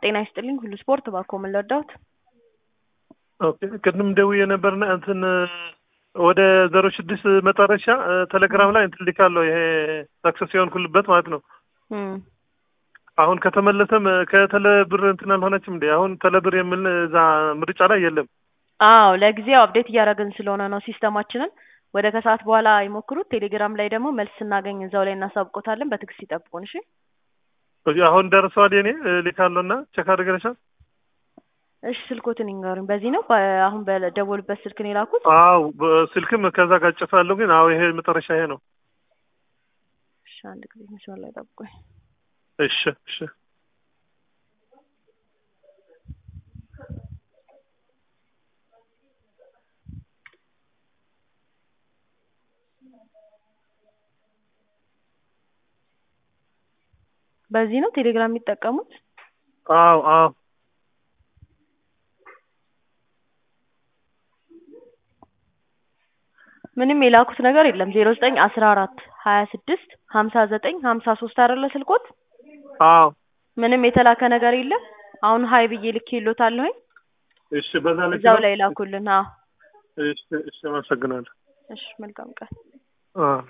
ጤና ይስጥልኝ ሁሉ ስፖርት ባኮ ምን ልርዳዎት? ኦኬ ቅድም ደውዬ ነበርና እንትን ወደ 06 መጨረሻ ቴሌግራም ላይ እንትን ልካለሁ ይሄ ሰክሰስ የሆንኩልበት ማለት ነው። አሁን ከተመለሰም ከተለብር እንትን አልሆነችም እንዴ? አሁን ተለብር የሚል እዛ ምርጫ ላይ የለም። አዎ ለጊዜው አፕዴት እያደረግን ስለሆነ ነው ሲስተማችንን። ወደ ከሰዓት በኋላ ይሞክሩት። ቴሌግራም ላይ ደግሞ መልስ ስናገኝ እዛው ላይ እናሳውቆታለን። በትዕግስት ይጠብቁን እሺ። አሁን ደርሰዋል የኔ ልካለሁና ቼክ አድርገሻል? እሺ ስልኮትን ይንገሩኝ። በዚህ ነው አሁን በደወሉበት ስልክ ነው የላኩት? አዎ ስልክም ከዛ ጋር ጨፋለሁ ግን አዎ ይሄ መጨረሻ ይሄ ነው። እሺ አንድ ጊዜ መስመር ላይ ጠብቁኝ። እሺ እሺ በዚህ ነው ቴሌግራም የሚጠቀሙት? አዎ አዎ ምንም የላኩት ነገር የለም። 0914 26 59 53 አይደለ ስልኮት? አዎ ምንም የተላከ ነገር የለም። አሁን ሀይ ብዬ ልኬልዎታለሁኝ። እሺ በዛ ላይ እዛው ላይ ላኩልን። አዎ እሺ እሺ አመሰግናለሁ። እሺ መልካም ቀን። አዎ